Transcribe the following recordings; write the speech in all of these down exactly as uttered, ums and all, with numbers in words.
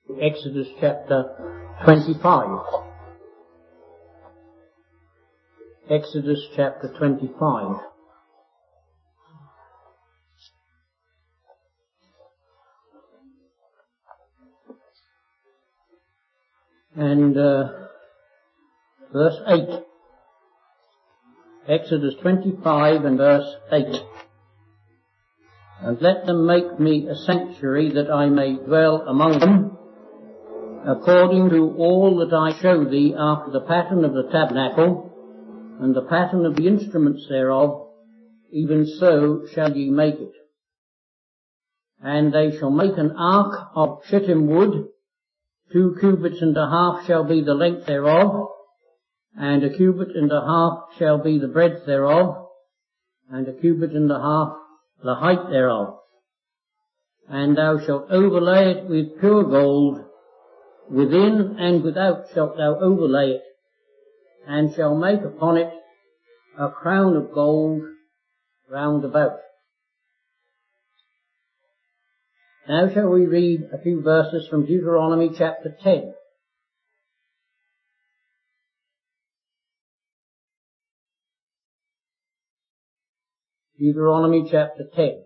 Exodus chapter twenty-five. Exodus chapter twenty-five. And uh, verse eight. Exodus twenty-five and verse eight. And let them make me a sanctuary that I may dwell among them, according to all that I show thee after the pattern of the tabernacle, and the pattern of the instruments thereof, even so shall ye make it. And they shall make an ark of shittim wood, two cubits and a half shall be the length thereof, and a cubit and a half shall be the breadth thereof, and a cubit and a half the height thereof. And thou shalt overlay it with pure gold, within and without shalt thou overlay it, and shall make upon it a crown of gold round about. Now shall we read a few verses from Deuteronomy chapter ten. Deuteronomy chapter ten.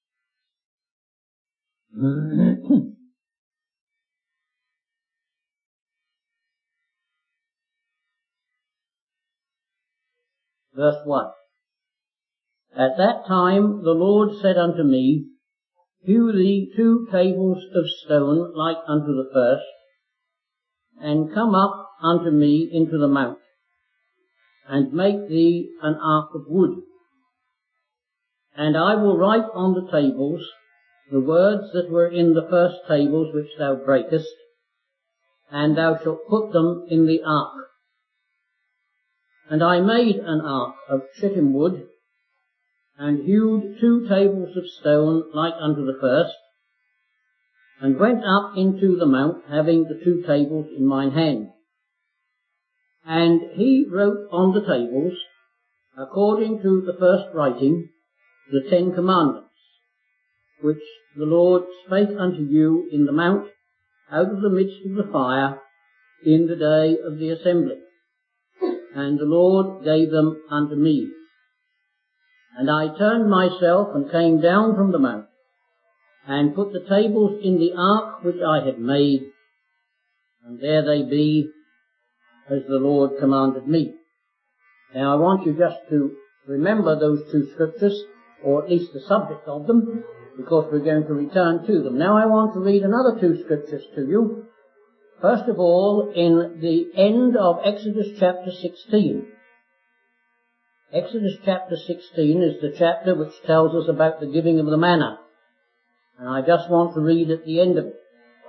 Verse one. At that time the Lord said unto me, Hew thee two tables of stone like unto the first, and come up unto me into the mount, and make thee an ark of wood. And I will write on the tables the words that were in the first tables which thou breakest, and thou shalt put them in the ark. And I made an ark of shittim wood, and hewed two tables of stone like unto the first, and went up into the mount, having the two tables in mine hand. And he wrote on the tables, according to the first writing, the Ten Commandments, which the Lord spake unto you in the mount, out of the midst of the fire, in the day of the assembly. And the Lord gave them unto me. And I turned myself and came down from the mount, and put the tables in the ark which I had made, and there they be, as the Lord commanded me. Now I want you just to remember those two scriptures, or at least the subject of them, because we're going to return to them. Now I want to read another two scriptures to you. First of all, in the end of Exodus chapter sixteen. Exodus chapter sixteen is the chapter which tells us about the giving of the manna. And I just want to read at the end of it.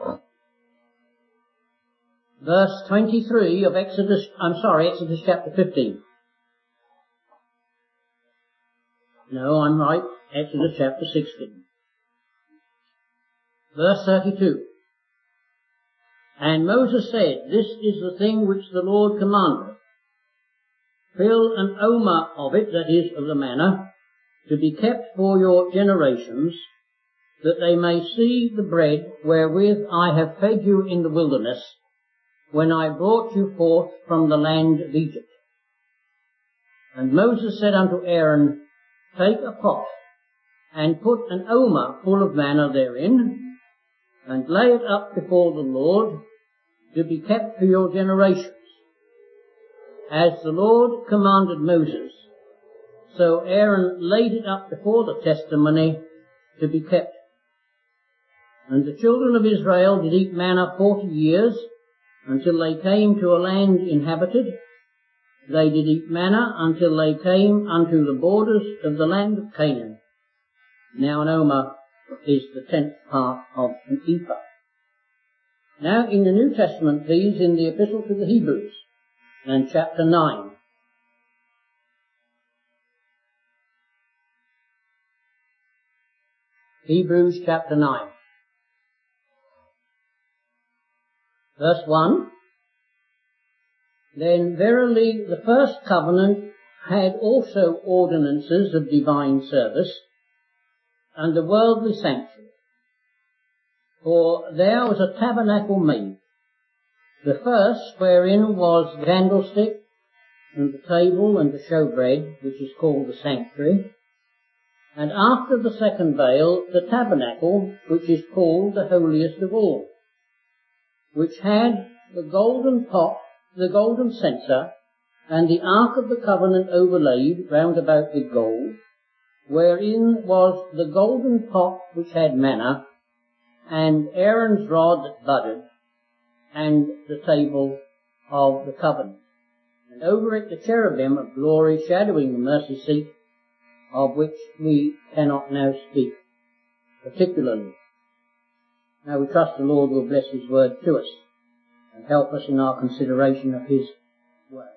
Verse twenty-three of Exodus, I'm sorry, Exodus chapter fifteen. No, I'm right. Exodus chapter sixteen. Verse thirty-two. And Moses said, This is the thing which the Lord commanded. Fill an omer of it, that is, of the manna, to be kept for your generations, that they may see the bread wherewith I have fed you in the wilderness, when I brought you forth from the land of Egypt. And Moses said unto Aaron, Take a pot, and put an omer full of manna therein, and lay it up before the Lord, to be kept for your generations. As the Lord commanded Moses, so Aaron laid it up before the testimony, to be kept. And the children of Israel did eat manna forty years, until they came to a land inhabited. They did eat manna until they came unto the borders of the land of Canaan. Now an omer is the tenth part of an ephah. Now in the New Testament, please, in the Epistle to the Hebrews, and chapter nine. Hebrews chapter nine. Verse one. Then verily the first covenant had also ordinances of divine service, and the worldly sanctuary. For there was a tabernacle made, the first wherein was the candlestick, and the table, and the showbread, which is called the sanctuary, and after the second veil, the tabernacle, which is called the holiest of all, which had the golden pot, the golden censer, and the ark of the covenant overlaid round about with gold, wherein was the golden pot which had manna, and Aaron's rod that budded, and the table of the covenant. And over it the cherubim of glory shadowing the mercy seat, of which we cannot now speak particularly. Now we trust the Lord will bless His word to us and help us in our consideration of His word.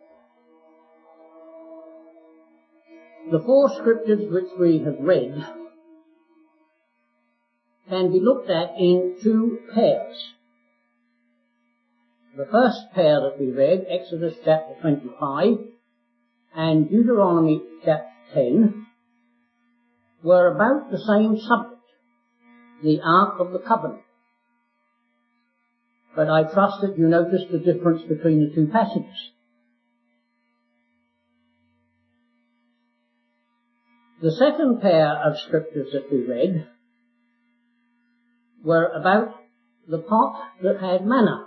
The four scriptures which we have read can be looked at in two pairs. The first pair that we read, Exodus chapter twenty-five and Deuteronomy chapter ten, were about the same subject, the Ark of the Covenant. But I trust that you noticed the difference between the two passages. The second pair of scriptures that we read were about the pot that had manna.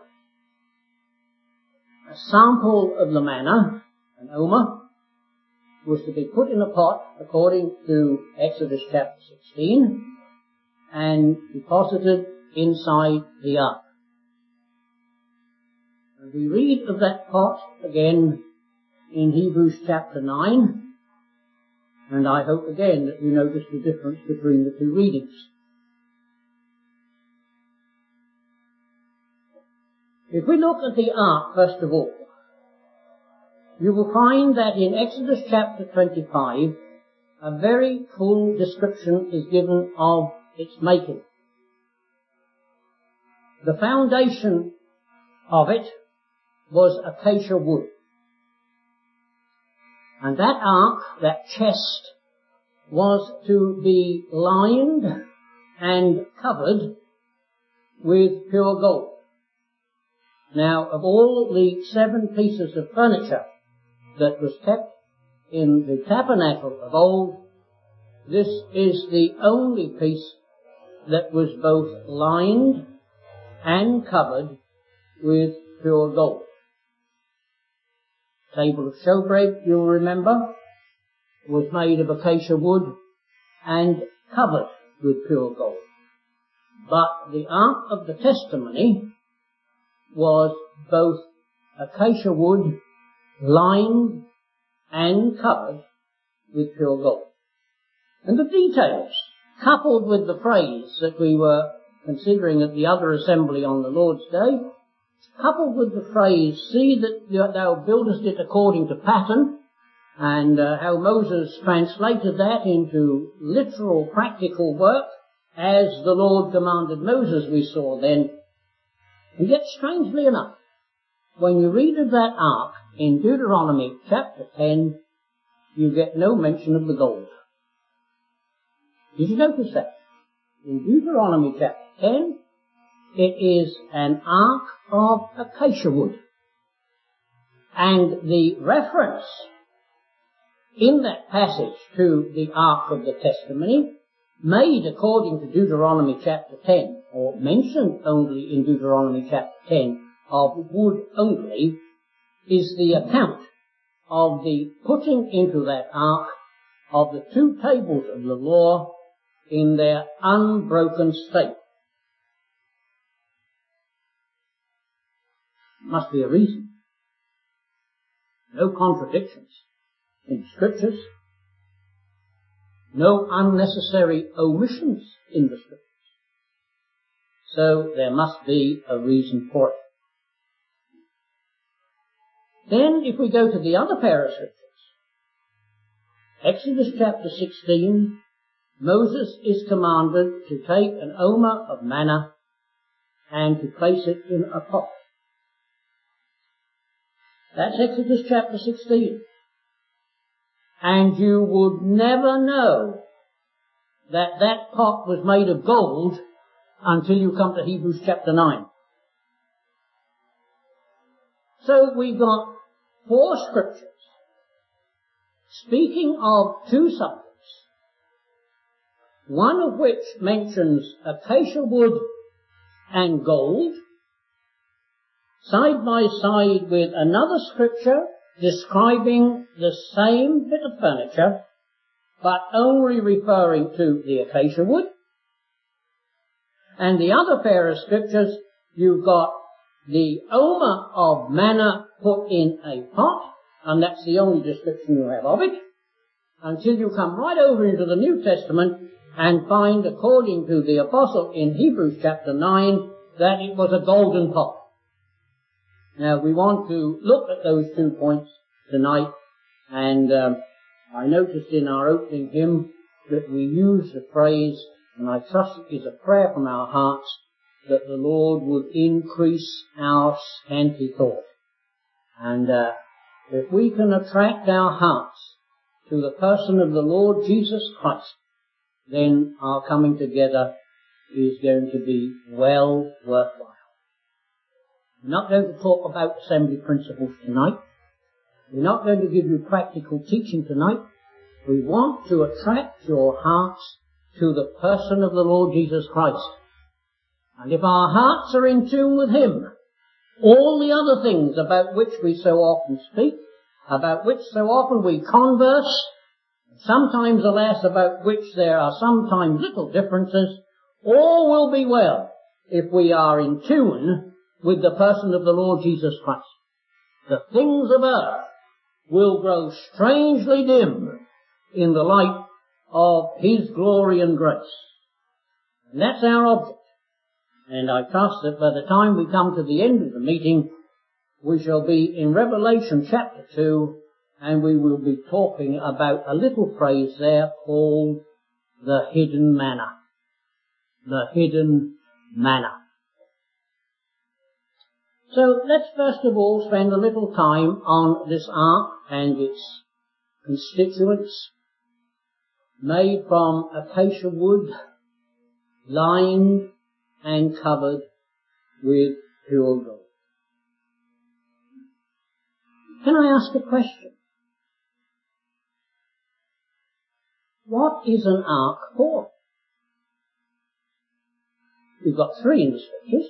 A sample of the manna, an omer, was to be put in a pot according to Exodus chapter sixteen and deposited inside the ark. And we read of that pot again in Hebrews chapter nine, and I hope again that you notice the difference between the two readings. If we look at the ark first of all, you will find that in Exodus chapter twenty-five, a very full description is given of its making. The foundation of it was acacia wood. And that ark, that chest, was to be lined and covered with pure gold. Now, of all the seven pieces of furniture that was kept in the tabernacle of old, this is the only piece that was both lined and covered with pure gold. Table of showbread, you'll remember, was made of acacia wood and covered with pure gold. But the Ark of the Testimony was both acacia wood, lined and covered with pure gold. And the details, coupled with the phrase that we were considering at the other assembly on the Lord's Day, coupled with the phrase, see that thou buildest it according to pattern, and uh, how Moses translated that into literal practical work, as the Lord commanded Moses, we saw then. And yet, strangely enough, when you read of that ark in Deuteronomy chapter ten, you get no mention of the gold. Did you notice that? In Deuteronomy chapter ten, it is an ark of acacia wood. And the reference in that passage to the Ark of the Testimony, made according to Deuteronomy chapter ten, or mentioned only in Deuteronomy chapter ten, of wood only, is the account of the putting into that ark of the two tables of the law in their unbroken state. Must be a reason. No contradictions in the scriptures. No unnecessary omissions in the scriptures. So there must be a reason for it. Then if we go to the other pair of scriptures, Exodus chapter sixteen, Moses is commanded to take an omer of manna and to place it in a pot. That's Exodus chapter sixteen. And you would never know that that pot was made of gold until you come to Hebrews chapter nine. So we've got four scriptures speaking of two subjects, one of which mentions acacia wood and gold, side by side with another scripture describing the same bit of furniture, but only referring to the acacia wood. And the other pair of scriptures, you've got the omer of manna put in a pot, and that's the only description you have of it, until you come right over into the New Testament and find, according to the apostle in Hebrews chapter nine, that it was a golden pot. Now, we want to look at those two points tonight, and um, I noticed in our opening hymn that we use the phrase, and I trust it is a prayer from our hearts, that the Lord would increase our scanty thought. And uh, if we can attract our hearts to the person of the Lord Jesus Christ, then our coming together is going to be well worthwhile. We're not going to talk about assembly principles tonight. We're not going to give you practical teaching tonight. We want to attract your hearts to the person of the Lord Jesus Christ. And if our hearts are in tune with Him, all the other things about which we so often speak, about which so often we converse, sometimes, alas, about which there are sometimes little differences, all will be well if we are in tune with the person of the Lord Jesus Christ. The things of earth will grow strangely dim in the light of His glory and grace. And that's our object. And I trust that by the time we come to the end of the meeting, we shall be in Revelation chapter two, and we will be talking about a little phrase there called the hidden manna. The hidden manna. So let's first of all spend a little time on this ark and its constituents, made from acacia wood, lined and covered with pure gold. Can I ask a question? What is an ark for? We've got three in the scriptures.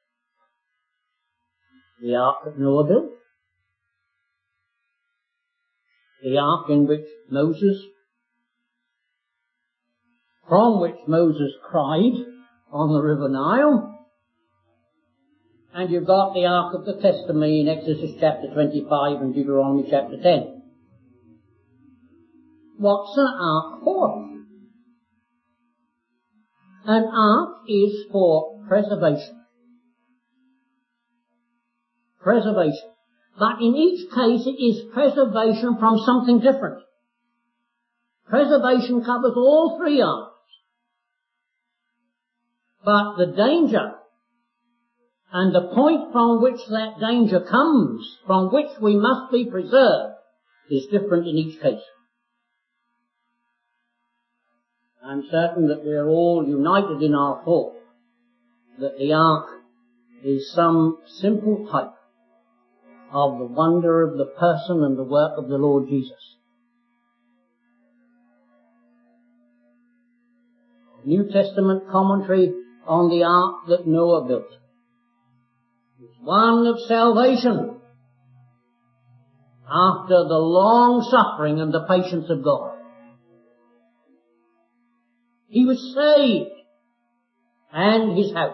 The ark that Noah built, the ark in which Moses, from which Moses cried on the river Nile, and you've got the ark of the testimony in Exodus chapter twenty-five and Deuteronomy chapter ten. What's an ark for? An ark is for preservation. Preservation. But in each case it is preservation from something different. Preservation covers all three arms. But the danger and the point from which that danger comes, from which we must be preserved, is different in each case. I'm certain that we are all united in our thought that the ark is some simple type of the wonder of the person and the work of the Lord Jesus. New Testament commentary on the ark that Noah built is one of salvation after the long suffering and the patience of God. He was saved and his house.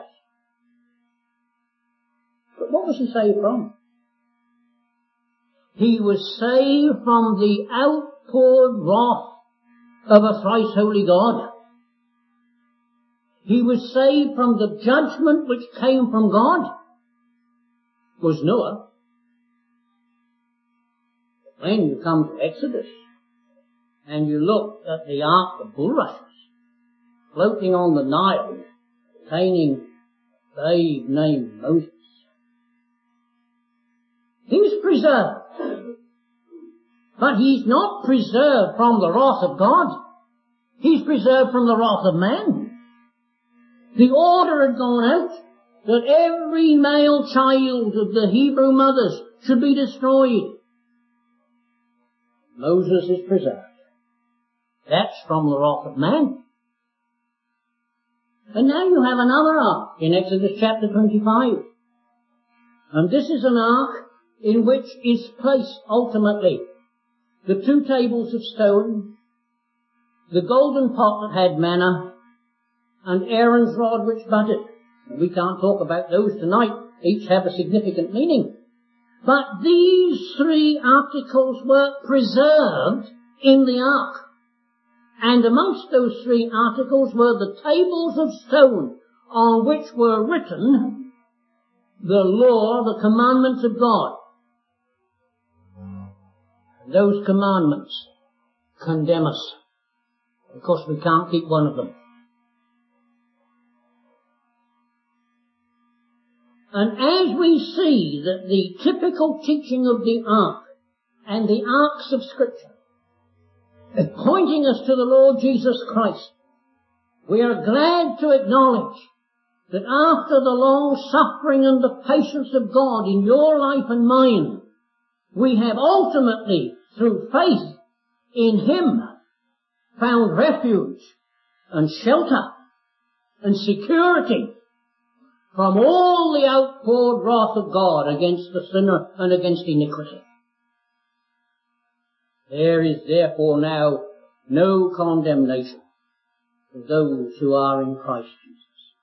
But what was he saved from? He was saved from the outpoured wrath of a thrice holy God. He was saved from the judgment which came from God. Was Noah. When you come to Exodus and you look at the ark of bulrushes floating on the Nile containing a babe named Moses, he's preserved. But he's not preserved from the wrath of God. He's preserved from the wrath of man. The order had gone out that every male child of the Hebrew mothers should be destroyed. Moses is preserved. That's from the wrath of man. And now you have another ark in Exodus chapter twenty-five. And this is an ark in which is placed ultimately the two tables of stone, the golden pot that had manna, and Aaron's rod which budded. We can't talk about those tonight. Each have a significant meaning. But these three articles were preserved in the ark. And amongst those three articles were the tables of stone on which were written the law, the commandments of God. Those commandments condemn us, because we can't keep one of them. And as we see that the typical teaching of the ark and the arks of Scripture is pointing us to the Lord Jesus Christ, we are glad to acknowledge that after the long suffering and the patience of God in your life and mine, we have ultimately, through faith in Him, found refuge and shelter and security from all the outpoured wrath of God against the sinner and against iniquity. There is therefore now no condemnation for those who are in Christ Jesus.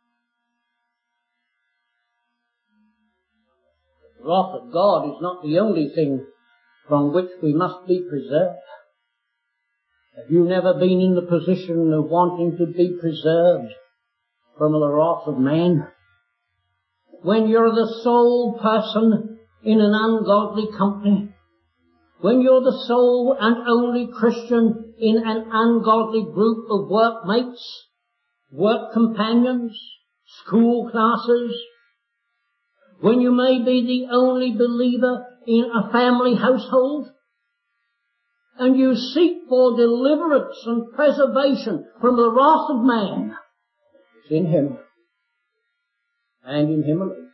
The wrath of God is not the only thing from which we must be preserved. Have you never been in the position of wanting to be preserved from the wrath of man? When you're the sole person in an ungodly company, when you're the sole and only Christian in an ungodly group of workmates, work companions, school classes, when you may be the only believer in a family household, and you seek for deliverance and preservation from the wrath of man, it's in Him, and in Him alone.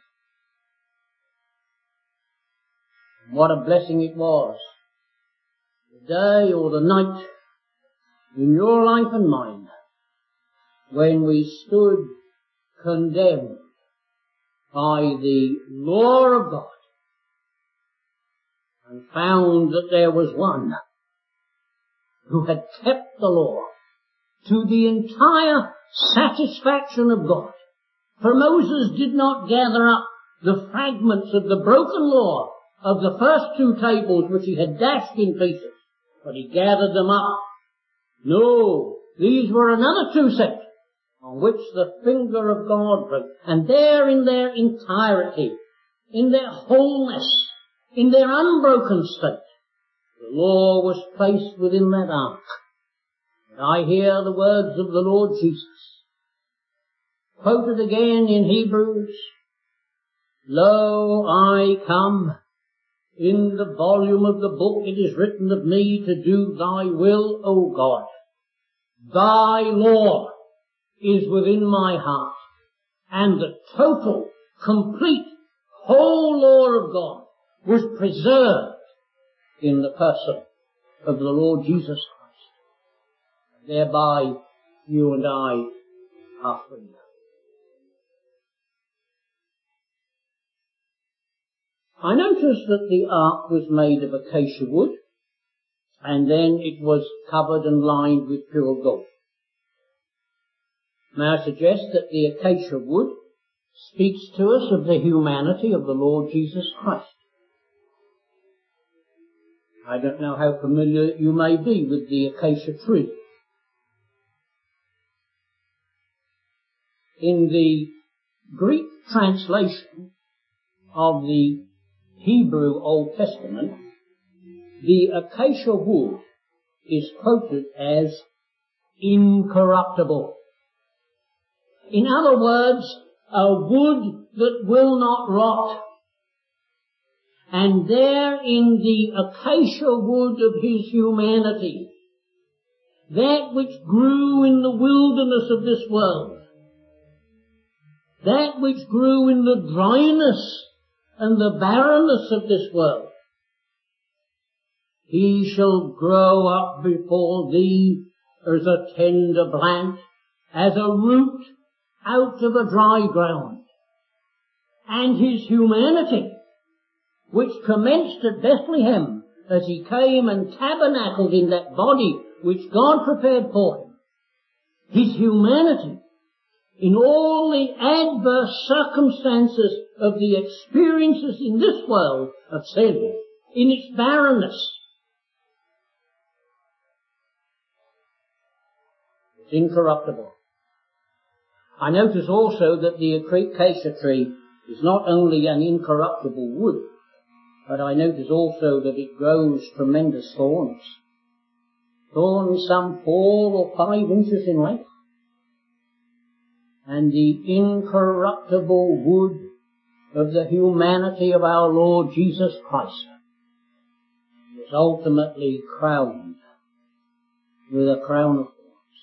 What a blessing it was, the day or the night in your life and mine, when we stood condemned by the law of God and found that there was one who had kept the law to the entire satisfaction of God. For Moses did not gather up the fragments of the broken law of the first two tables which he had dashed in pieces, but he gathered them up. No, these were another two sets on which the finger of God broke, and there in their entirety, in their wholeness, in their unbroken state, the law was placed within that ark. And I hear the words of the Lord Jesus, quoted again in Hebrews, "Lo, I come. In the volume of the book it is written of me to do thy will, O God. Thy law is within my heart." And the total, complete, whole law of God was preserved in the person of the Lord Jesus Christ. Thereby you and I are free. I noticed that the ark was made of acacia wood, and then it was covered and lined with pure gold. May I suggest that the acacia wood speaks to us of the humanity of the Lord Jesus Christ. I don't know how familiar you may be with the acacia tree. In the Greek translation of the Hebrew Old Testament, the acacia wood is quoted as incorruptible. In other words, a wood that will not rot. And there in the acacia wood of His humanity, that which grew in the wilderness of this world, that which grew in the dryness and the barrenness of this world. He shall grow up before thee as a tender plant, as a root out of a dry ground. And his humanity, which commenced at Bethlehem as he came and tabernacled in that body which God prepared for him, his humanity in all the adverse circumstances of the experiences in this world of sin, in its barrenness, is incorruptible. I notice also that the acacia tree is not only an incorruptible wood, but I notice also that it grows tremendous thorns. Thorns some four or five inches in length. And the incorruptible wood of the humanity of our Lord Jesus Christ was ultimately crowned with a crown of thorns.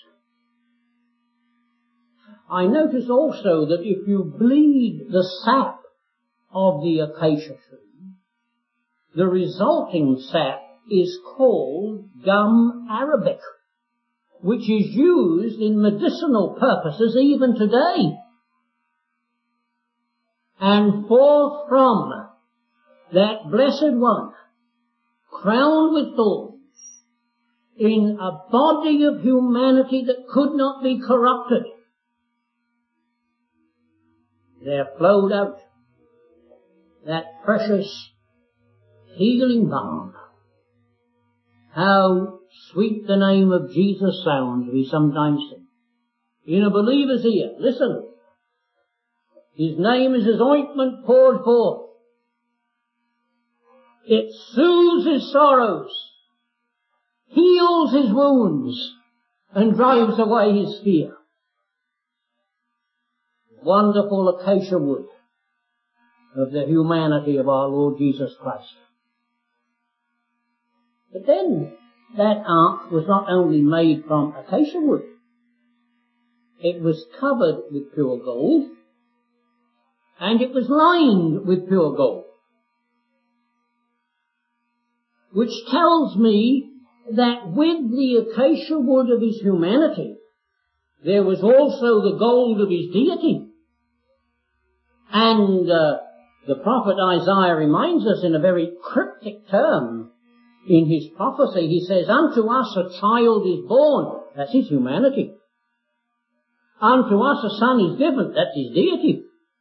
I notice also that if you bleed the sap of the acacia tree, the resulting sap is called gum arabic, which is used in medicinal purposes even today. And forth from that blessed one, crowned with thorns, in a body of humanity that could not be corrupted, there flowed out that precious healing balm. How sweet the name of Jesus sounds, we sometimes sing. In a believer's ear, listen. His name is his ointment poured forth. It soothes his sorrows, heals his wounds, and drives away his fear. Wonderful acacia wood of the humanity of our Lord Jesus Christ. But then, that ark was not only made from acacia wood, it was covered with pure gold, and it was lined with pure gold, which tells me that with the acacia wood of his humanity, there was also the gold of his deity. And uh, the prophet Isaiah reminds us in a very cryptic term in his prophecy. He says, unto us a child is born. That's his humanity. Unto us a son is given. That's his deity.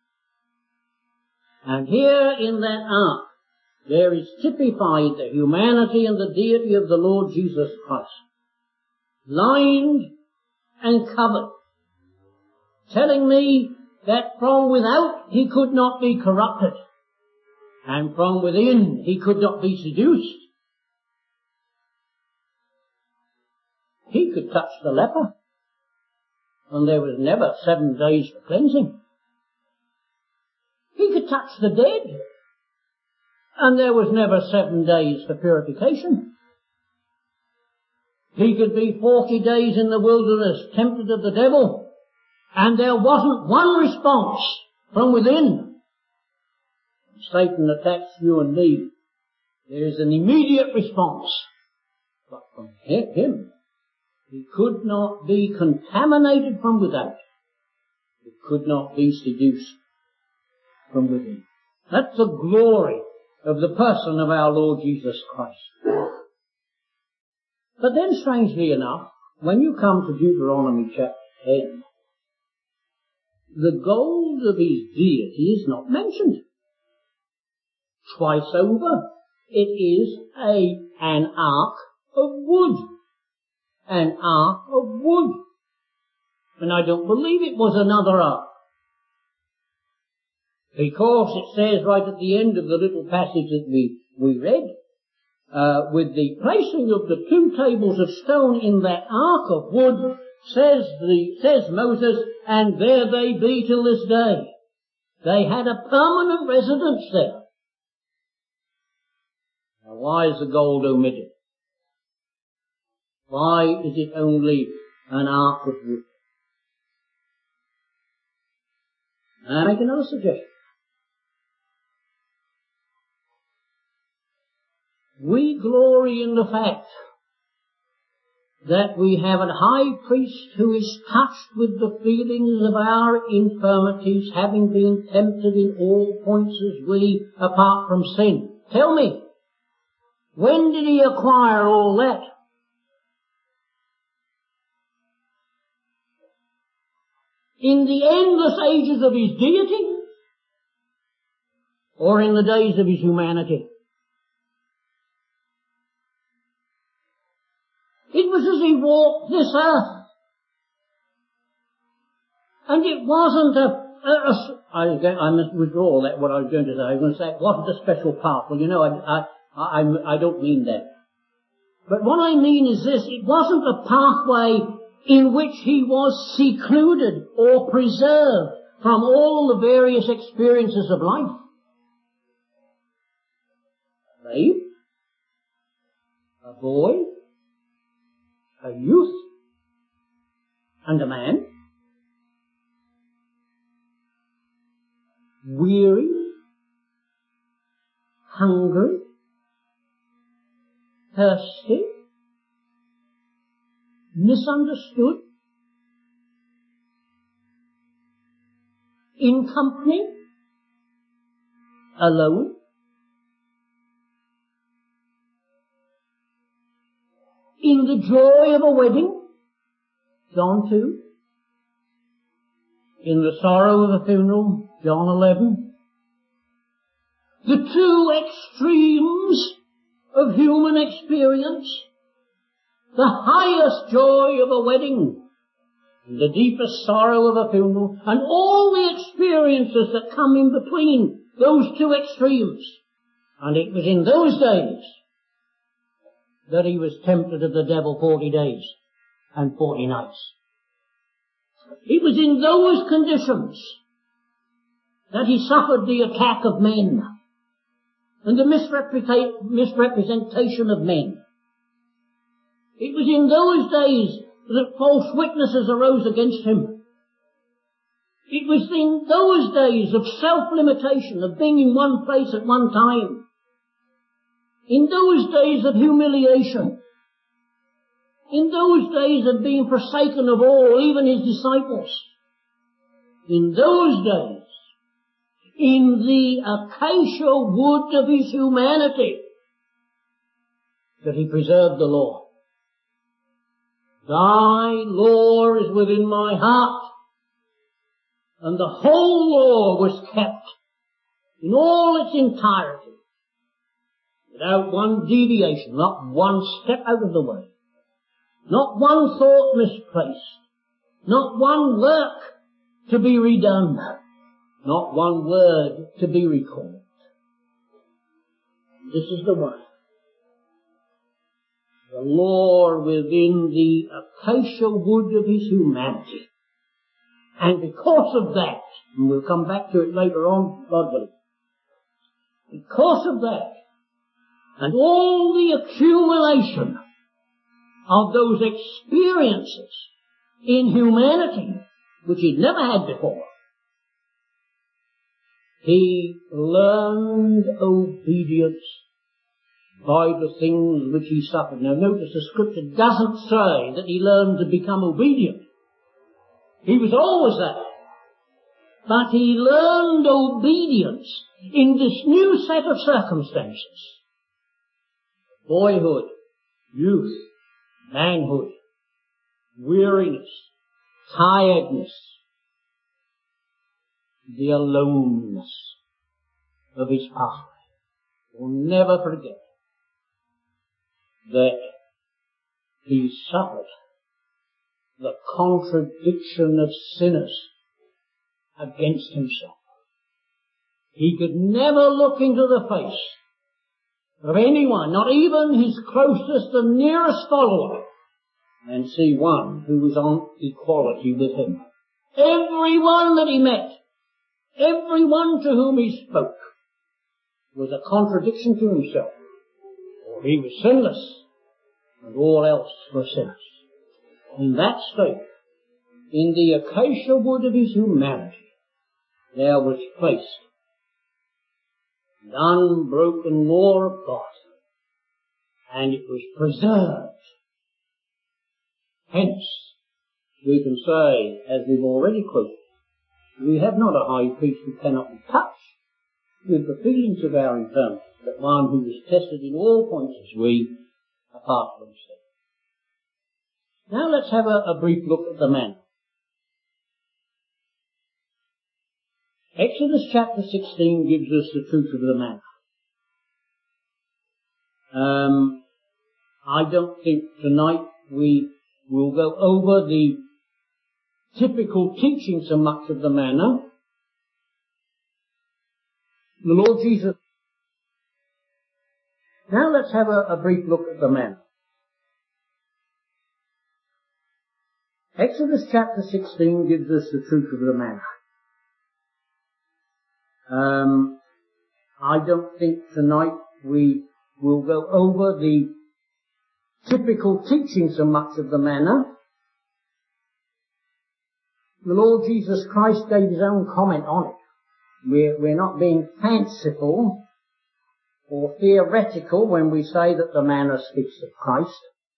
And here in that ark, there is typified the humanity and the deity of the Lord Jesus Christ, lined and covered, telling me that from without he could not be corrupted, and from within he could not be seduced. He could touch the leper, and there was never seven days for cleansing. He could touch the dead, and there was never seven days for purification. He could be forty days in the wilderness, tempted of the devil, and there wasn't one response from within. Satan attacks you and me. There is an immediate response. But from him, he could not be contaminated from without. He could not be seduced from within. That's the glory of the person of our Lord Jesus Christ. But then, strangely enough, when you come to Deuteronomy chapter ten, the gold of his deity is not mentioned. Twice over, it is a, an ark of wood. An ark of wood. And I don't believe it was another ark. Because it says right at the end of the little passage that we, we read, uh, with the placing of the two tables of stone in that ark of wood, says the, says Moses, and there they be till this day. They had a permanent residence there. Now why is the gold omitted? Why is it only an ark of wood? I make another suggestion. We glory in the fact that we have a high priest who is touched with the feelings of our infirmities, having been tempted in all points as we, apart from sin. Tell me, when did he acquire all that? In the endless ages of his deity, or in the days of his humanity? It was as he walked this earth. And it wasn't a, a, a I, I must withdraw that, what I was going to say. I was going to say it wasn't a special path. Well, you know, I, I, I, I don't mean that. But what I mean is this, it wasn't a pathway in which he was secluded or preserved from all the various experiences of life. A babe, a boy, a youth, and a man, weary, hungry, thirsty, misunderstood, in company, alone, in the joy of a wedding, John two, in the sorrow of a funeral, John eleven, the two extremes of human experience, the highest joy of a wedding, and the deepest sorrow of a funeral, and all the experiences that come in between those two extremes. And it was in those days that he was tempted of the devil forty days and forty nights. It was in those conditions that he suffered the attack of men and the misrepresentation of men. It was in those days that false witnesses arose against him. It was in those days of self-limitation, of being in one place at one time. In those days of humiliation. In those days of being forsaken of all, even his disciples. In those days, in the acacia wood of his humanity, that he preserved the law. Thy law is within my heart, and the whole law was kept in all its entirety, without one deviation, not one step out of the way, not one thought misplaced, not one work to be redone, not one word to be recalled. This is the way. The law within the acacia wood of his humanity. And because of that, and we'll come back to it later on, God willing, because of that, and all the accumulation of those experiences in humanity, which he'd never had before, he learned obedience by the things which he suffered. Now notice the scripture doesn't say that he learned to become obedient. He was always that. But he learned obedience in this new set of circumstances. Boyhood, youth, manhood, weariness, tiredness, the aloneness of his pathway. We'll never forget that he suffered the contradiction of sinners against himself. He could never look into the face of anyone, not even his closest and nearest follower, and see one who was on equality with him. Everyone that he met, everyone to whom he spoke, was a contradiction to himself. For he was sinless, and all else were sinners. In that state, in the acacia wood of his humanity, there was placed the unbroken law of God, and it was preserved. Hence, we can say, as we've already quoted, we have not a high priest who cannot be touched with the feelings of our infirmities, but one who is tested in all points as we, apart from sin. Now let's have a, a brief look at the manna. Exodus chapter sixteen gives us the truth of the manna. Um, I don't think tonight we will go over the typical teaching so much of the manna. The Lord Jesus. Now let's have a, a brief look at the manna. Exodus chapter sixteen gives us the truth of the manna. Um, I don't think tonight we will go over the typical teaching so much of the manna. The Lord Jesus Christ gave his own comment on it. We're, we're not being fanciful or theoretical when we say that the manna speaks of Christ,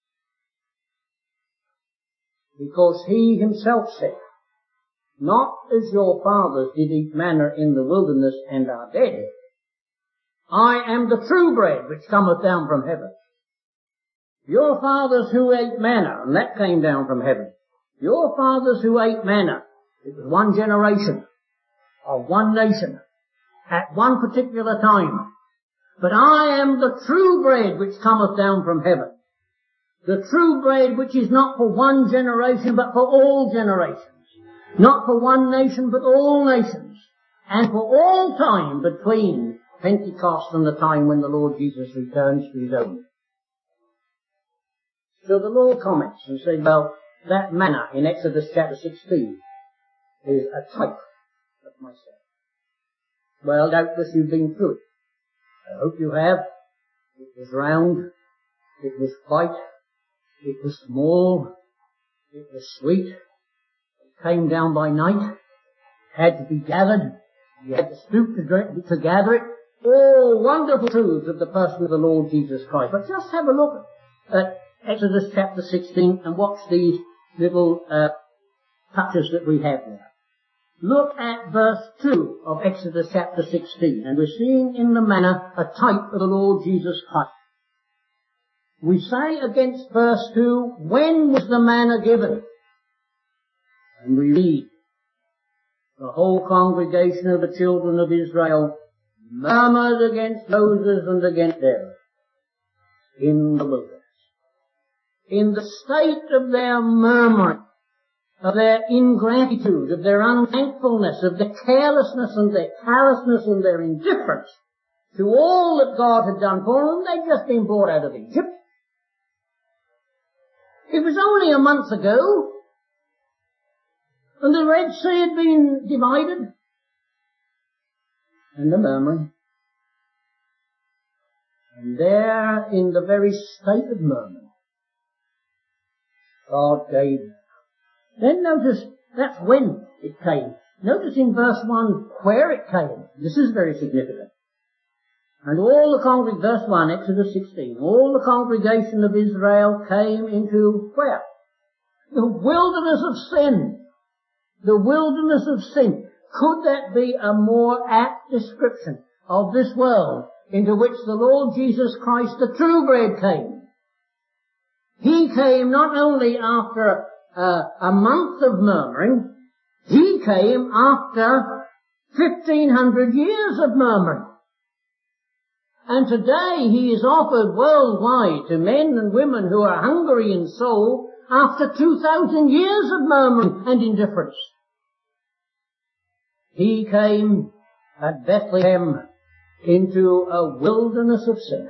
because he himself said, "Not as your fathers did eat manna in the wilderness and are dead. I am the true bread which cometh down from heaven. Your fathers who ate manna," and that came down from heaven, "your fathers who ate manna," it was one generation of one nation at one particular time. "But I am the true bread which cometh down from heaven." The true bread which is not for one generation but for all generations. Not for one nation but all nations. And for all time between Pentecost and the time when the Lord Jesus returns to his own. So the Lord comments and says, well, that manna in Exodus chapter sixteen is a type of myself. Well, doubtless you've been through it. I hope you have. It was round. It was white. It was small. It was sweet. It came down by night. Had to be gathered. You had to stoop to, drink, to gather it. All wonderful truths of the person of the Lord Jesus Christ. But just have a look at Exodus chapter sixteen and watch these little uh, touches that we have there. Look at verse two of Exodus chapter sixteen, and we're seeing in the manna a type of the Lord Jesus Christ. We say against verse two, when was the manna given? And we read, the whole congregation of the children of Israel murmured against Moses and against Aaron in the wilderness. In the state of their murmuring, of their ingratitude, of their unthankfulness, of their carelessness and their callousness and their indifference to all that God had done for them, they'd just been brought out of Egypt. It was only a month ago, and the Red Sea had been divided, and the murmuring. And there, in the very state of murmuring, God gave. Then notice, that's when it came. Notice in verse one where it came. This is very significant. And all the congregation, verse one, Exodus sixteen, all the congregation of Israel came into where? The wilderness of sin. The wilderness of sin. Could that be a more apt description of this world into which the Lord Jesus Christ, the true bread, came? He came not only after uh, a month of murmuring, he came after fifteen hundred years of murmuring. And today he is offered worldwide to men and women who are hungry in soul after two thousand years of murmuring and indifference. He came at Bethlehem into a wilderness of sin.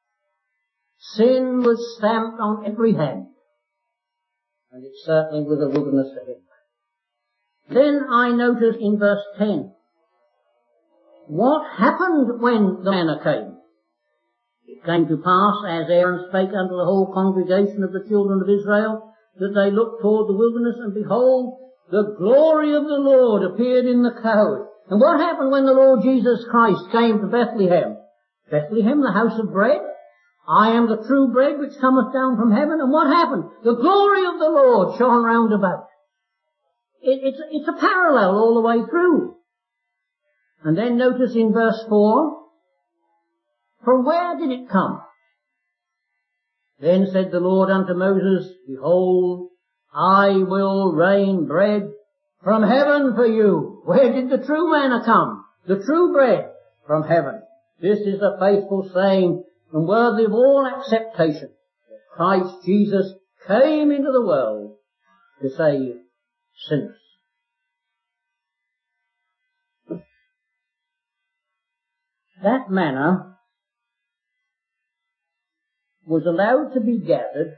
Sin was stamped on every hand, and it certainly was a wilderness for him. Then I notice in verse ten, what happened when the manna came? It came to pass, as Aaron spake unto the whole congregation of the children of Israel, that they looked toward the wilderness, and behold, the glory of the Lord appeared in the cloud, And what happened when the Lord Jesus Christ came to Bethlehem? Bethlehem, the house of bread. I am the true bread which cometh down from heaven. And what happened? The glory of the Lord shone round about. It, it's, it's a parallel all the way through. And then notice in verse four, from where did it come? Then said the Lord unto Moses, behold, I will rain bread from heaven for you. Where did the true manna come? The true bread from heaven. This is a faithful saying and worthy of all acceptation. Christ Jesus came into the world to save sinners. That manna was allowed to be gathered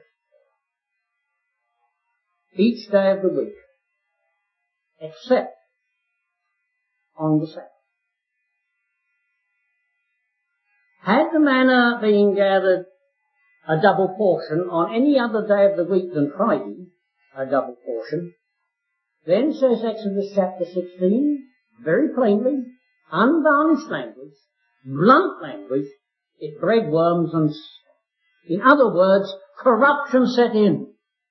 each day of the week, except on the Sabbath. Had the manna been gathered a double portion on any other day of the week than Friday, a double portion, then says Exodus chapter sixteen, very plainly, unvarnished language, blunt language, it bred worms and, in other words, corruption set in.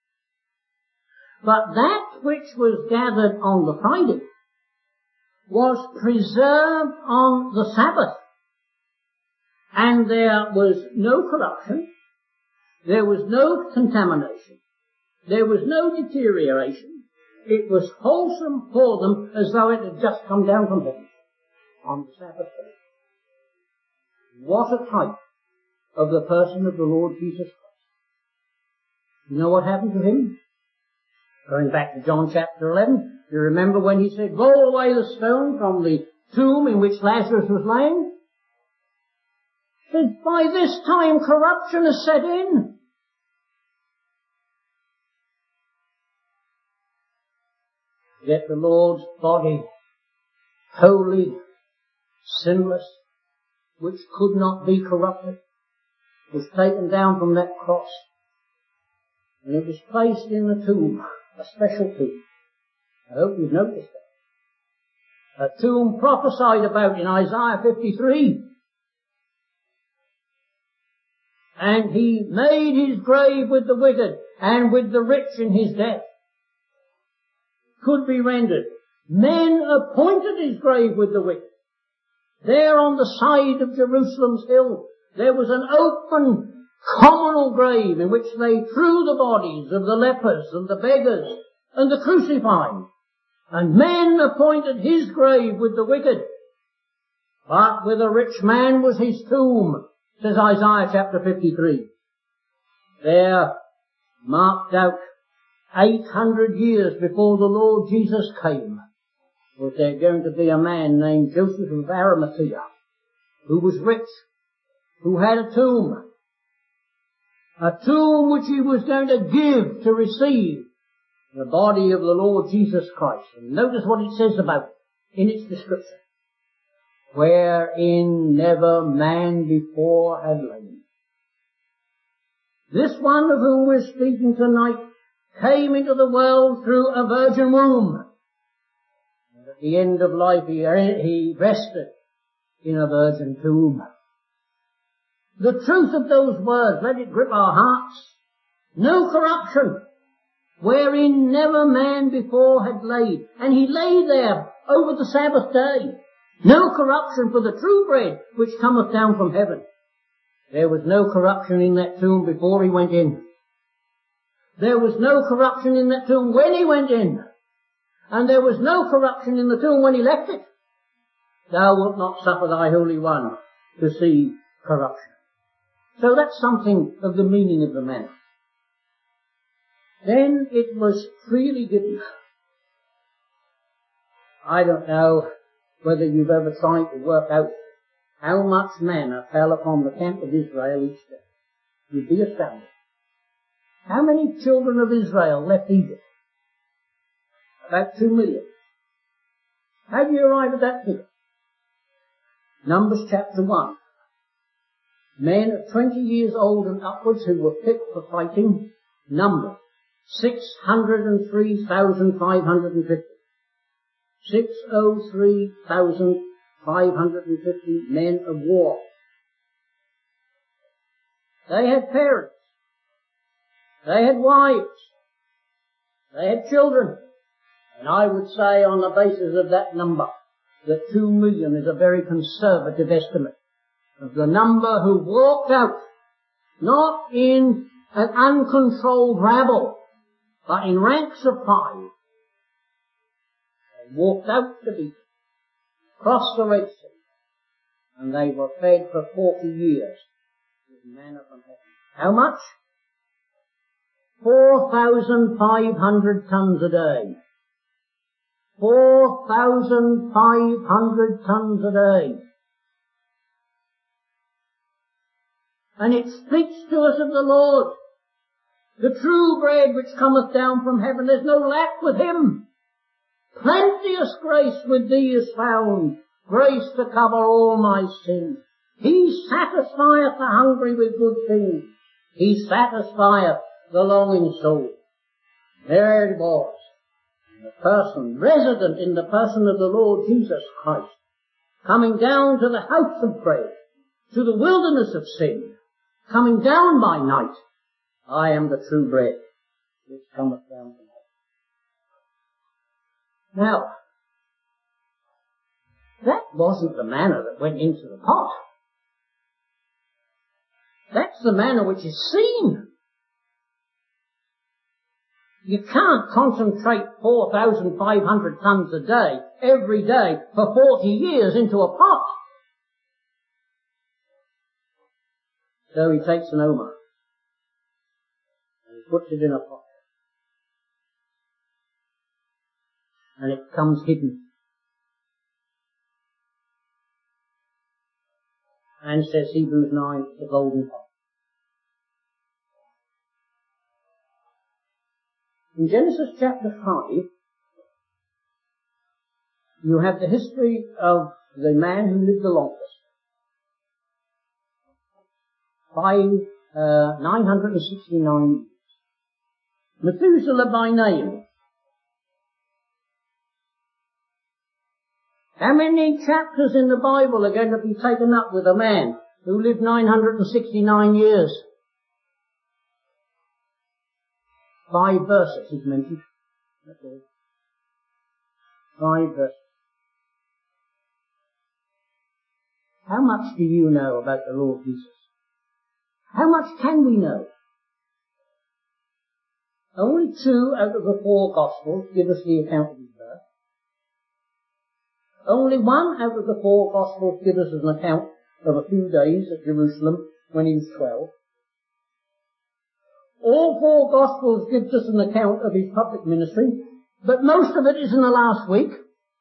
But that which was gathered on the Friday was preserved on the Sabbath. And there was no corruption, there was no contamination, there was no deterioration. It was wholesome for them as though it had just come down from heaven on the Sabbath day. What a type of the person of the Lord Jesus Christ. You know what happened to him? Going back to John chapter eleven, you remember when he said, roll away the stone from the tomb in which Lazarus was lying? He said, by this time corruption has set in. Yet the Lord's body, holy, sinless, which could not be corrupted, was taken down from that cross, and it was placed in the tomb, a special tomb. I hope you've noticed that. A tomb prophesied about in Isaiah fifty-three. And he made his grave with the wicked and with the rich in his death. Could be rendered, men appointed his grave with the wicked. There on the side of Jerusalem's hill, there was an open communal grave in which they threw the bodies of the lepers and the beggars and the crucified. And men appointed his grave with the wicked. But with a rich man was his tomb, says Isaiah chapter fifty-three. There, marked out eight hundred years before the Lord Jesus came, was there going to be a man named Joseph of Arimathea, who was rich, who had a tomb, a tomb which he was going to give to receive the body of the Lord Jesus Christ. And notice what it says about it in its description. Wherein never man before had lain. This one of whom we're speaking tonight came into the world through a virgin womb. And at the end of life he, he rested in a virgin tomb. The truth of those words, let it grip our hearts. No corruption, wherein never man before had laid. And he lay there over the Sabbath day. No corruption for the true bread which cometh down from heaven. There was no corruption in that tomb before he went in. There was no corruption in that tomb when he went in. And there was no corruption in the tomb when he left it. Thou wilt not suffer thy Holy One to see corruption. So that's something of the meaning of the manna. Then it was freely given. I don't know whether you've ever tried to work out how much manna fell upon the camp of Israel each day. You'd be astounded. How many children of Israel left Egypt? About two million. How do you arrive at that figure? Numbers chapter one. Men of twenty years old and upwards who were fit for fighting, numbered six hundred and three thousand five hundred and fifty. six hundred three thousand five hundred fifty men of war. They had parents. They had wives. They had children. And I would say on the basis of that number that two million is a very conservative estimate of the number who walked out, not in an uncontrolled rabble, but in ranks of five. They walked out to beat, crossed the Red Sea, and they were fed for forty years with manna from heaven. How much? four thousand five hundred tons a day. four thousand five hundred tons a day. And it speaks to us of the Lord. The true bread which cometh down from heaven, there's no lack with him. Plenteous grace with thee is found, grace to cover all my sins. He satisfieth the hungry with good things. He satisfieth the longing soul. There it was. The person, resident in the person of the Lord Jesus Christ, coming down to the house of bread, to the wilderness of sin, coming down by night. I am the true bread which cometh down from heaven. Now, that wasn't the manna that went into the pot. That's the manna which is seen. You can't concentrate four thousand five hundred tons a day, every day, for forty years into a pot. So he takes an omer and he puts it in a pot. And it comes hidden. And says Hebrews nine, the golden pot. In Genesis chapter five, you have the history of the man who lived the longest. Five, uh, nine hundred sixty-nine years. Methuselah by name. How many chapters in the Bible are going to be taken up with a man who lived nine hundred sixty-nine years? Five verses is mentioned. That's all. Five verses. How much do you know about the Lord Jesus? How much can we know? Only two out of the four Gospels give us the account of his birth. Only one out of the four Gospels gives us an account of a few days at Jerusalem when he was twelve. All four Gospels give us an account of his public ministry, but most of it is in the last week.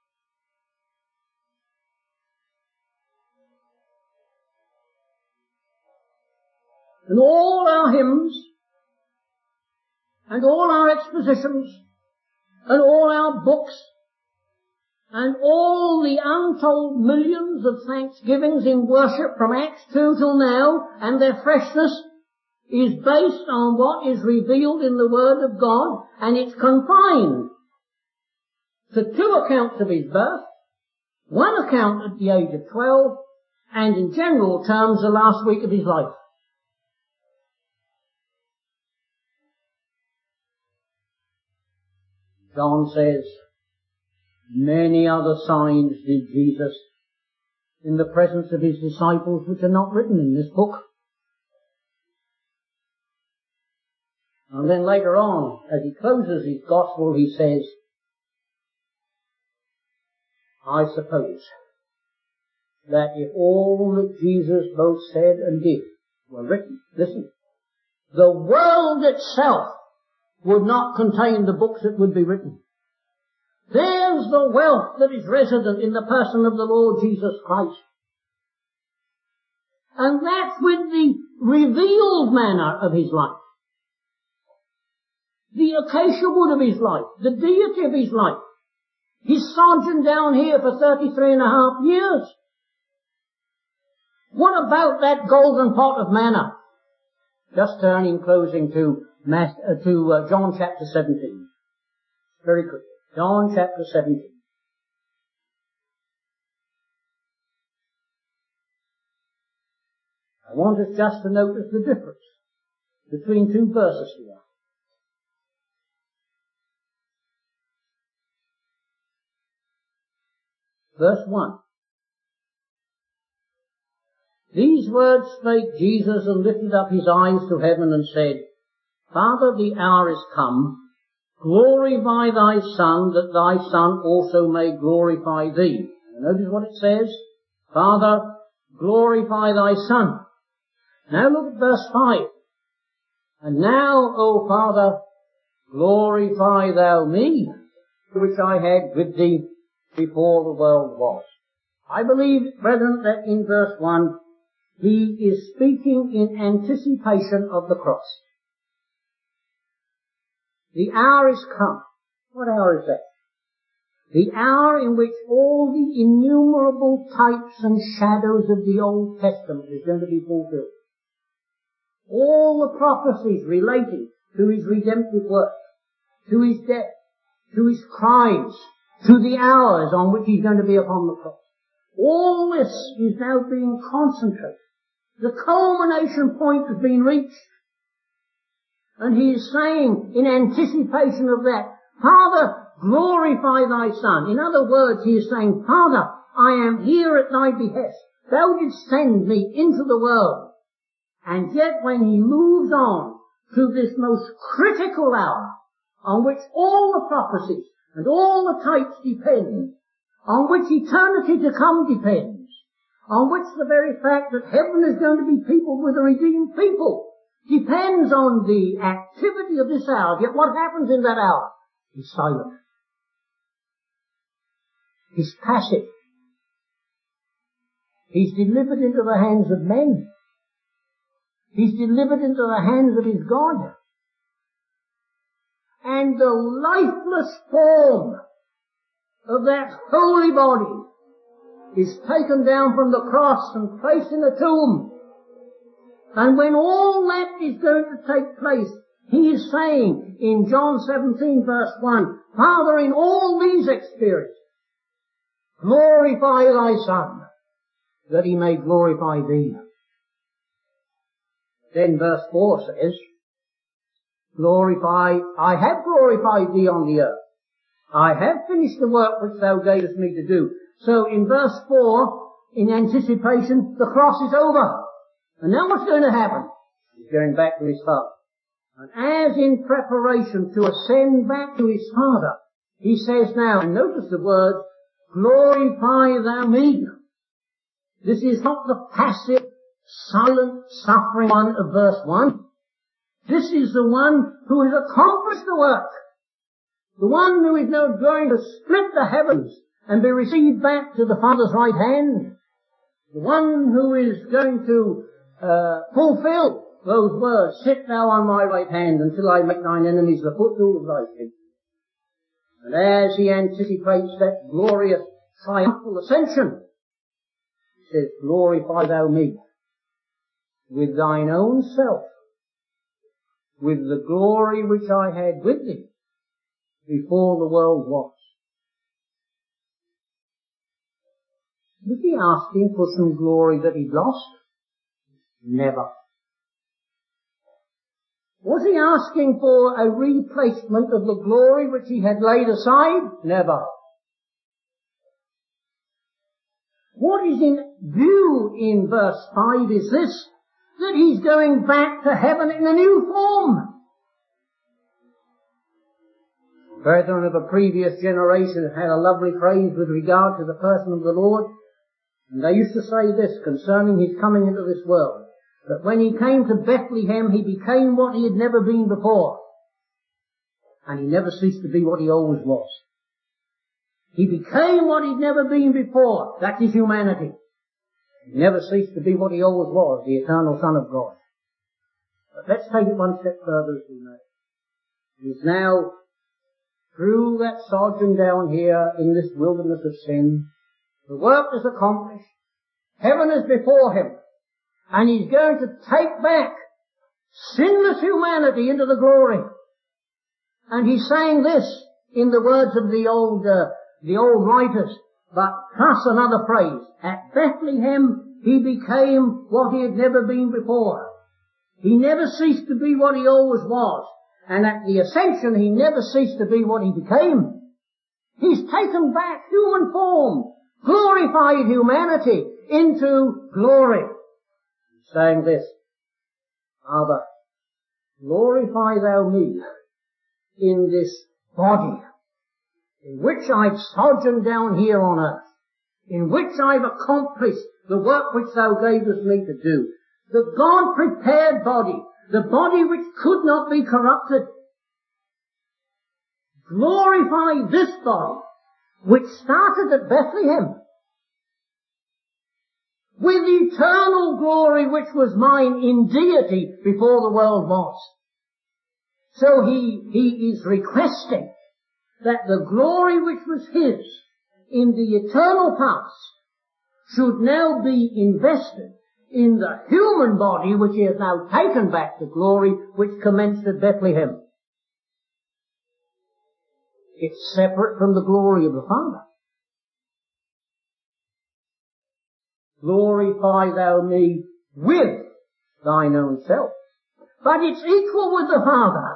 And all our hymns, and all our expositions, and all our books, and all the untold millions of thanksgivings in worship from Acts two till now, and their freshness, is based on what is revealed in the Word of God, and it's confined to two accounts of his birth, one account at the age of twelve, and in general terms the last week of his life. John says, many other signs did Jesus in the presence of his disciples which are not written in this book. And then later on, as he closes his gospel, he says, I suppose that if all that Jesus both said and did were written, listen, the world itself would not contain the books that would be written. There's the wealth that is resident in the person of the Lord Jesus Christ. And that's with the revealed manner of his life. The acacia wood of his life, the deity of his life. He's sojourned down here for thirty-three and a half years. What about that golden pot of manna? Just turn in closing to, uh, to uh, John chapter seventeen. Very quickly. John chapter seventeen. I want us just to notice the difference between two verses here. Verse one. These words spake Jesus, and lifted up his eyes to heaven, and said, Father, the hour is come. Glorify thy Son, that thy Son also may glorify thee. And notice what it says. Father, glorify thy Son. Now look at verse five. And now, O Father, glorify thou me, which I had with thee before the world was. I believe, brethren, that in verse one, he is speaking in anticipation of the cross. The hour is come. What hour is that? The hour in which all the innumerable types and shadows of the Old Testament is going to be fulfilled. All the prophecies relating to his redemptive work, to his death, to his crimes, to the hours on which he's going to be upon the cross. All this is now being concentrated. The culmination point has been reached. And he is saying, in anticipation of that, Father, glorify thy Son. In other words, he is saying, Father, I am here at thy behest. Thou didst send me into the world. And yet when he moves on to this most critical hour, on which all the prophecies and all the types depend, on which eternity to come depends, on which the very fact that heaven is going to be peopled with a redeemed people depends on the activity of this hour. Yet what happens in that hour? He's silent. He's passive. He's delivered into the hands of men. He's delivered into the hands of his God. And the lifeless form of that holy body is taken down from the cross and placed in a tomb. And when all that is going to take place, he is saying in John seventeen verse one, Father, in all these experiences, glorify thy Son, that he may glorify thee. Then verse four says, glorify, I have glorified thee on the earth. I have finished the work which thou gavest me to do. So in verse four, in anticipation, the cross is over. And now what's going to happen? He's going back to his Father. And as in preparation to ascend back to his Father, he says now, and notice the word, glorify thou me. This is not the passive, silent, suffering one of verse one. This is the one who has accomplished the work. The one who is now going to split the heavens and be received back to the Father's right hand. The one who is going to uh, fulfill those words, sit thou on my right hand until I make thine enemies the footstool of thy feet. And as he anticipates that glorious triumphal ascension, he says, glorify thou me with thine own self, with the glory which I had with thee before the world was. Was he asking for some glory that he'd lost? Never. Was he asking for a replacement of the glory which he had laid aside? Never. What is in view in verse five is this, that he's going back to heaven in a new form. Brethren of a previous generation had a lovely phrase with regard to the person of the Lord, and they used to say this concerning his coming into this world, that when he came to Bethlehem, he became what he had never been before, and he never ceased to be what he always was. He became what he'd never been before. That is humanity. He never ceased to be what he always was, the eternal Son of God. But let's take it one step further as we may. He's now through that sojourn down here in this wilderness of sin. The work is accomplished. Heaven is before him. And he's going to take back sinless humanity into the glory. And he's saying this in the words of the old, uh, the old writers, but plus another phrase. At Bethlehem he became what he had never been before. He never ceased to be what he always was. And at the ascension, he never ceased to be what he became. He's taken back human form, glorified humanity into glory. He's saying this, Father, glorify thou me in this body in which I've sojourned down here on earth, in which I've accomplished the work which thou gavest me to do. The God-prepared body, the body which could not be corrupted. Glorify this body, which started at Bethlehem, with eternal glory which was mine in deity before the world was. So he, he is requesting that the glory which was his in the eternal past should now be invested in the human body which he has now taken back to glory, which commenced at Bethlehem. It's separate from the glory of the Father. Glorify thou me with thine own self. But it's equal with the Father.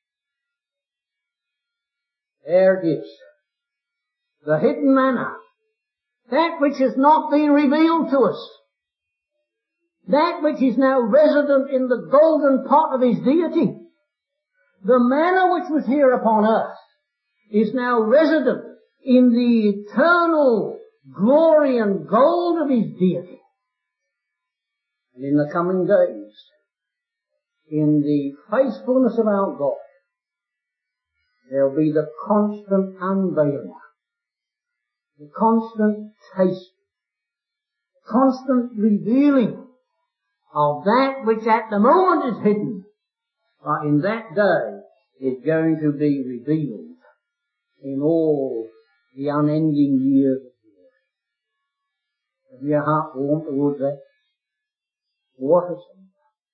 There it is. The hidden manna. That which has not been revealed to us. That which is now resident in the golden pot of his deity. The manna which was here upon earth is now resident in the eternal glory and gold of his deity. And in the coming days, in the faithfulness of our God, there'll be the constant unveiling, the constant taste, constant revealing of that which at the moment is hidden, but in that day is going to be revealed in all the unending years of the earth. Have your heart warmed towards that? What a thing.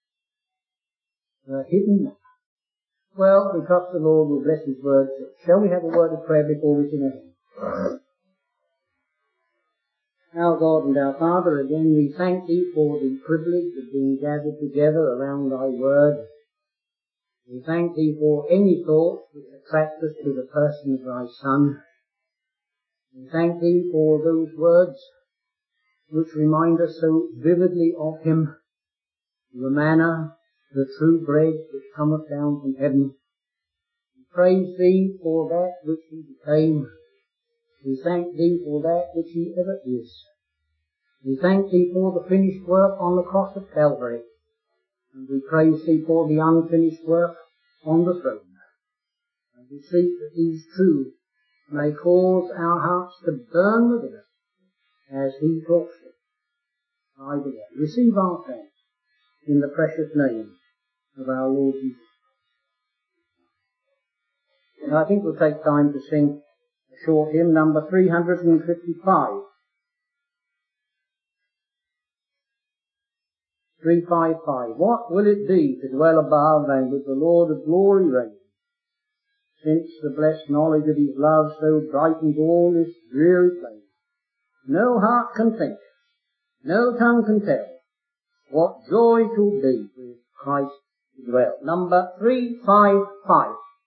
The hidden man. Well, we trust the Lord will bless his word. Shall we have a word of prayer before we sing a hymn? Our God and our Father, again we thank thee for the privilege of being gathered together around thy word. We thank thee for any thoughts which attract us to the person of thy Son. We thank thee for those words which remind us so vividly of him, the manna, the true bread which cometh down from heaven. We praise thee for that which he became. We thank thee for that which he ever is. We thank thee for the finished work on the cross of Calvary. And we praise thee for the unfinished work on the throne. And we seek that these truths may cause our hearts to burn within us as he talks it. I do that. Receive our thanks in the precious name of our Lord Jesus. And I think we'll take time to sing a short hymn, number three hundred fifty-five. three fifty-five. What will it be to dwell above and with the Lord of glory reign, since the blessed knowledge of his love so brightens all this dreary plain? No heart can think, no tongue can tell, what joy 'twill be with Christ to dwell. Number three fifty-five.